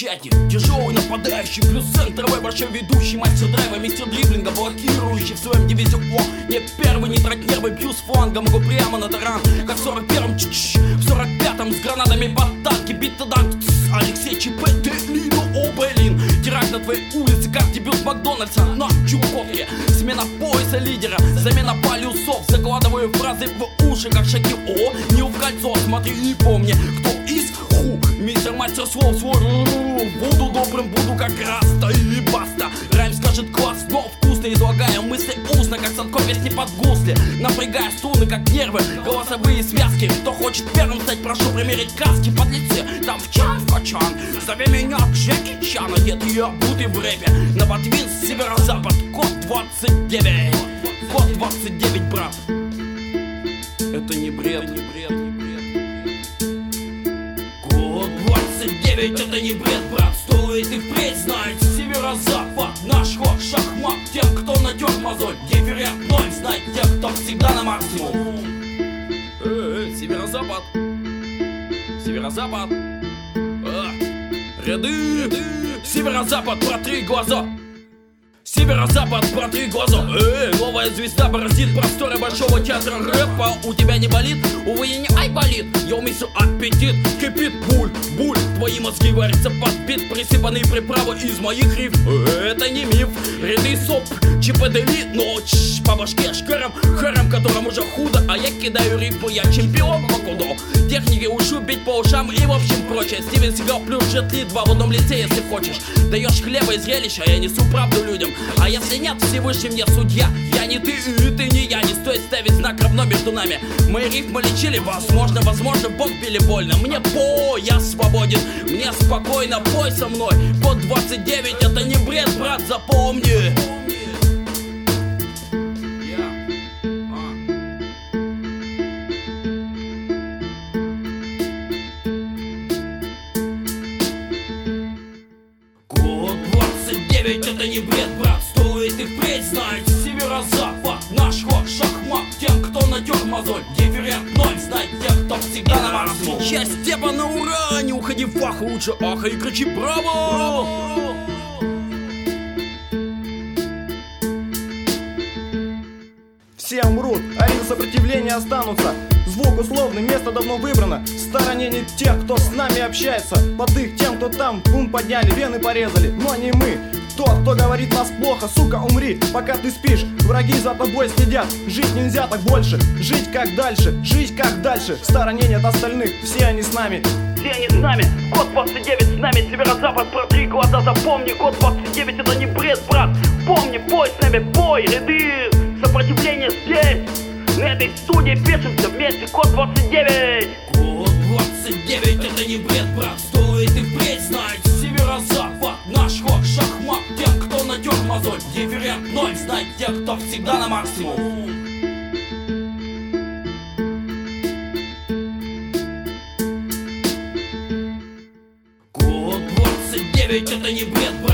печати. Тяжелый нападающий, плюс центровой большой ведущий, мастер драйва, мистер дриблинга, блокирующий в своем дивизион. Не первый, не трать нервы, бью с фланга, могу прямо на таран, как в 41-м, в 45-м с гранатами под танки, бит танк, Алексей ЧП, Делино, Обелин. Теракт на твоей улице, как дебют Макдональдса на Чуковке. Смена пояса лидера, замена полюсов. Закладываю фразы в уши, как шаги. О, не в кольцо, смотри и помни, кто из мастер слов свой. Буду добрым, буду как Раста и баста. Райм скажет класс, но вкусно. Излагая мысли устно, как Садко песни под гусли. Напрягая струны, как нервы, голосовые связки. Кто хочет первым стать, прошу примерить каски. Подлецы, там в чан, в качан. Зови меня Джеки Чан, одет я буду в рэпе. На Ботвин, северо-запад, код 29. Код 29, брат. Это не бред, не бред, не бред. Код 29, это не бред, брат. Стоит и впредь знать. Северо-запад, наш ход, шахмат. Тем, кто натер мозоль, дифферент 0. Знать тех, кто всегда на максимум. Северо-запад. Северо-запад. Ряды. Северо-запад, протри глаза. Северо-запад, протри глаза. Новая звезда бороздит просторы большого театра рэпа. У тебя не болит? Увы, не ай болит. Я умею аппетит, кипит буль, буль. Твои мозги варятся под бит, присыпанные приправы из моих риф. Это не миф. Ряды соп, ЧПДЛи, но по башке шкаром, харом, которым уже худо. А я кидаю рифму, я чемпион по коду. Техники ушу, бить по ушам и в общем прочее. Стивен Сигал плюс Джет Ли, 2 в одном лице, если хочешь. Даешь хлеба и зрелища, я несу правду людям. А если нет, Всевышний мне судья. Я не ты, и ты не я. Не стоит ставить знак равно между нами. Мои рифмы лечили, возможно, Бог били больно. Мне по, я свободен, мне спокойно, пой со мной. Код 29, это не бред, брат, запомни. Код 29, это не бред, брат. Стоит и впредь знать. Северо-запад, наш ход, шахмат. Тем, кто натер мозоль, дифферент 0. Знать тех, кто всегда на максимум. Часть степа на ура, не уходи в фах, лучше аха и кричи браво. Все умрут, арены сопротивления останутся. Звук условный, место давно выбрано. В стороне не тех, кто с нами общается. Под их тем, кто там, бум подняли, вены порезали. Но не мы. Тот, кто говорит нас плохо, сука, умри, пока ты спишь. Враги за тобой следят. Жить нельзя так больше. Жить как дальше, жить как дальше. В стороне нет остальных, все они с нами. Все они с нами, код 29 с нами. Северо-запад, протри глаза, запомни. Код 29, это не бред, брат. Помни, бой с нами, бой. Ряды сопротивления здесь. На этой студии пишемся вместе. Код 29. Код 29, это не бред, брат. Стоит и впредь знать. Северо-запад, наш ход, шахмат. Тем, кто натер мозоль, дифферент 0. Знать тех, кто всегда на максимум. Код 29, это не бред, брат.